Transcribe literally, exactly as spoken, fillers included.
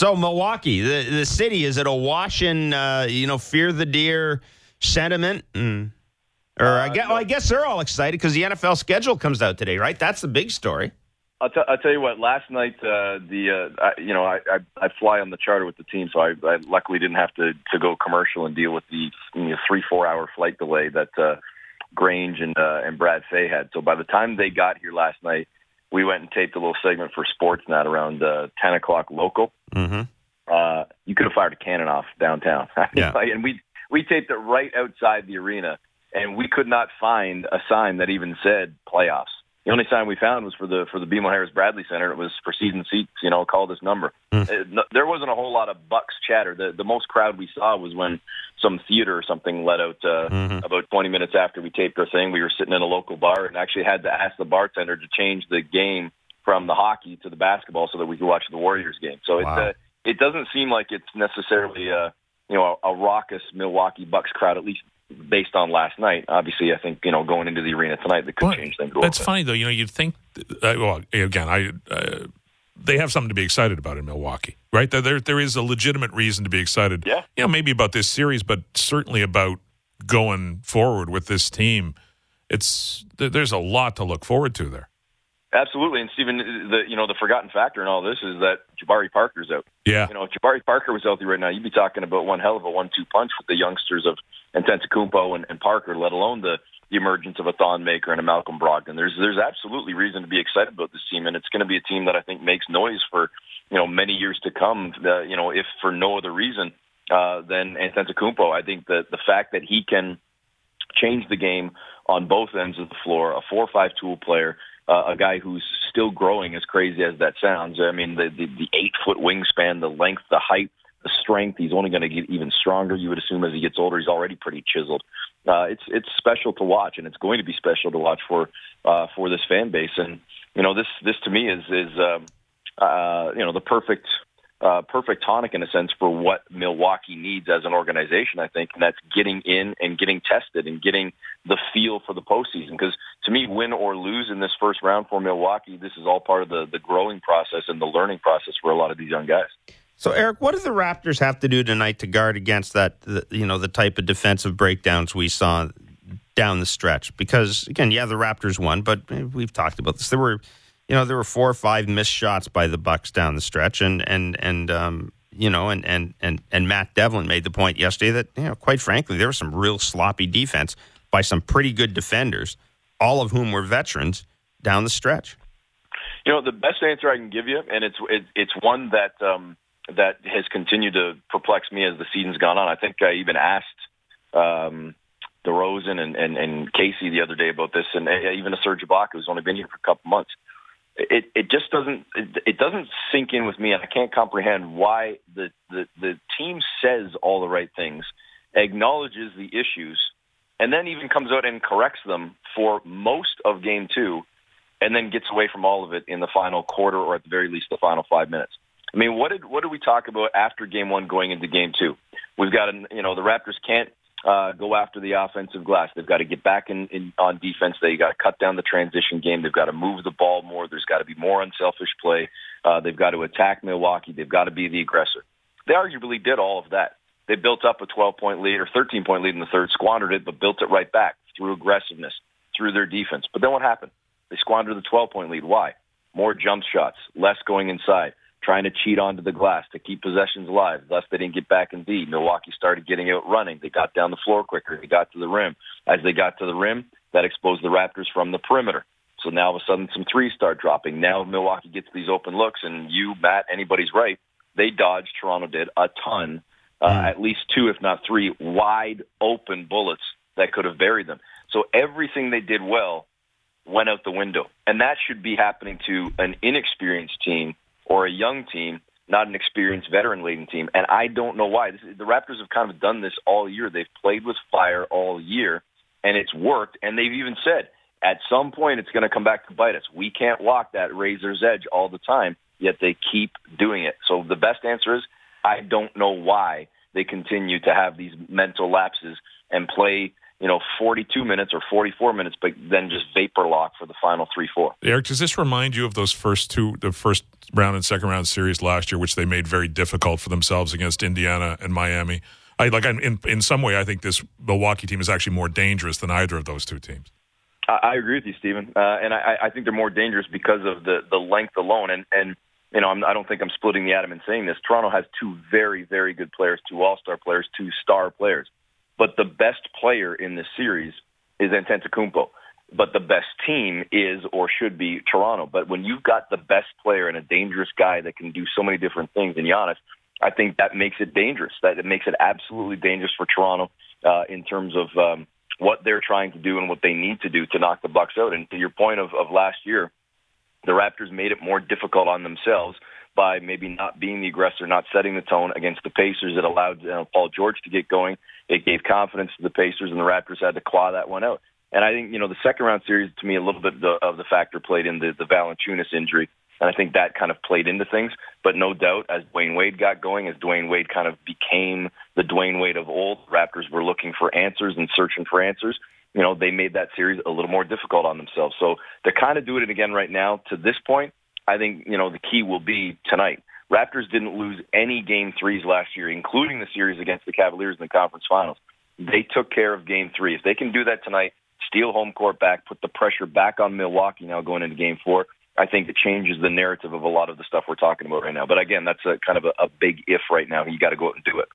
So Milwaukee, the the city, is it awash in uh, you know fear the deer sentiment? Mm. Or uh, I guess well, I guess they're all excited because the N F L schedule comes out today, right? That's the big story. I'll, t- I'll tell you what. Last night, uh, the uh, I, you know I, I I fly on the charter with the team, so I, I luckily didn't have to, to go commercial and deal with the you know, three four hour flight delay that uh, Grange and uh, and Brad Fay had. So by the time they got here last night, we went and taped a little segment for Sportsnet around uh, ten o'clock local. Mm-hmm. Uh, you could have fired a cannon off downtown, yeah. and we we taped it right outside the arena, and we could not find a sign that even said playoffs. The only sign we found was for the for the BMO Harris Bradley Center. It was for season seats. You know, call this number. Mm. It, there wasn't a whole lot of Bucks chatter. The the most crowd we saw was when some theater or something let out uh, mm-hmm. about twenty minutes after we taped our thing. We were sitting in a local bar and actually had to ask the bartender to change the game from the hockey to the basketball so that we could watch the Warriors game. So wow. it uh, it doesn't seem like it's necessarily uh, you know a, a raucous Milwaukee Bucks crowd, at least based on last night. Obviously, I think, you know, going into the arena tonight, that could well, change things. That's funny, though. You know, you'd think, uh, well, again, I uh, they have something to be excited about in Milwaukee, right? There, there is a legitimate reason to be excited. Yeah. You know, maybe about this series, but certainly about going forward with this team. It's there's a lot to look forward to there. Absolutely, and Stephen, the you know the forgotten factor in all this is that Jabari Parker's out. Yeah, you know, if Jabari Parker was healthy right now, you'd be talking about one hell of a one-two punch with the youngsters of Antetokounmpo and, and Parker, let alone the, the emergence of a Thon Maker and a Malcolm Brogdon. There's there's absolutely reason to be excited about this team, and it's going to be a team that I think makes noise for you know many years to come. Uh, you know, if for no other reason uh, than Antetokounmpo, I think that the fact that he can change the game on both ends of the floor, a four or five tool player. Uh, a guy who's still growing, as crazy as that sounds. I mean, the, the, the eight-foot wingspan, the length, the height, the strength. He's only going to get even stronger, you would assume, as he gets older. He's already pretty chiseled. Uh, it's it's special to watch, and it's going to be special to watch for uh, for this fan base. And you know, this this to me is is um, uh, you know the perfect uh, perfect tonic in a sense for what Milwaukee needs as an organization. I think, and that's getting in and getting tested and getting the feel for the postseason. Because to me, win or lose in this first round for Milwaukee, this is all part of the, the growing process and the learning process for a lot of these young guys. So, Eric, what do the Raptors have to do tonight to guard against that, the, you know, the type of defensive breakdowns we saw down the stretch? Because, again, yeah, the Raptors won, but we've talked about this. There were, you know, there were four or five missed shots by the Bucks down the stretch, and and and um, you know, and and and and Matt Devlin made the point yesterday that, you know, quite frankly, there was some real sloppy defense by some pretty good defenders, all of whom were veterans down the stretch. You know, the best answer I can give you, and it's it, it's one that um, that has continued to perplex me as the season's gone on. I think I even asked um, DeRozan and, and, and Casey the other day about this, and even a Serge Ibaka who's only been here for a couple months. It it just doesn't it, it doesn't sink in with me, and I can't comprehend why the, the, the team says all the right things, acknowledges the issues, and then even comes out and corrects them for most of game two, and then gets away from all of it in the final quarter, or at the very least the final five minutes. I mean, what did what did we talk about after game one going into game two? We've got, a, you know, the Raptors can't uh, go after the offensive glass. They've got to get back in, in on defense. They got to cut down the transition game. They've got to move the ball more. There's got to be more unselfish play. Uh, they've got to attack Milwaukee. They've got to be the aggressor. They arguably did all of that. They built up a twelve-point lead or thirteen-point lead in the third, squandered it, but built it right back through aggressiveness, through their defense. But then what happened? They squandered the twelve-point lead. Why? More jump shots, less going inside, trying to cheat onto the glass to keep possessions alive. Thus, they didn't get back in D. Milwaukee started getting out running. They got down the floor quicker. They got to the rim. As they got to the rim, that exposed the Raptors from the perimeter. So now, all of a sudden, some threes start dropping. Now Milwaukee gets these open looks, and you, Matt, anybody's right. They dodged, Toronto did, a ton, uh, at least two, if not three, wide open bullets that could have buried them. So everything they did well went out the window. And that should be happening to an inexperienced team or a young team, not an experienced veteran-laden team. And I don't know why. This, the Raptors have kind of done this all year. They've played with fire all year, and it's worked. And they've even said, at some point, it's going to come back to bite us. We can't walk that razor's edge all the time, yet they keep doing it. So the best answer is, I don't know why they continue to have these mental lapses and play, you know, forty-two minutes or forty-four minutes, but then just vapor lock for the final three four. Eric, does this remind you of those first two, the first round and second round series last year, which they made very difficult for themselves against Indiana and Miami? I like in in some way, I think this Milwaukee team is actually more dangerous than either of those two teams. I, I agree with you, Stephen, uh, and I, I think they're more dangerous because of the the length alone. And and you know, I'm, I don't think I'm splitting the atom in saying this. Toronto has two very very good players, two all-star players, two star players. But the best player in this series is Antetokounmpo. But the best team is or should be Toronto. But when you've got the best player and a dangerous guy that can do so many different things in Giannis, I think that makes it dangerous. That it makes it absolutely dangerous for Toronto uh, in terms of um, what they're trying to do and what they need to do to knock the Bucks out. And to your point of, of last year, the Raptors made it more difficult on themselves by maybe not being the aggressor, not setting the tone against the Pacers. It allowed you know, Paul George to get going. It gave confidence to the Pacers, and the Raptors had to claw that one out. And I think, you know, the second round series, to me, a little bit of the factor played in the, the Valanciunas injury, and I think that kind of played into things. But no doubt, as Dwayne Wade got going, as Dwayne Wade kind of became the Dwayne Wade of old, Raptors were looking for answers and searching for answers. You know, they made that series a little more difficult on themselves. So they're kind of doing it again right now. To this point, I think, you know, the key will be tonight. Raptors didn't lose any game threes last year, including the series against the Cavaliers in the conference finals. They took care of game three. If they can do that tonight, steal home court back, put the pressure back on Milwaukee now going into game four, I think it changes the narrative of a lot of the stuff we're talking about right now. But again, that's a kind of a, a big if right now. You got to go out and do it.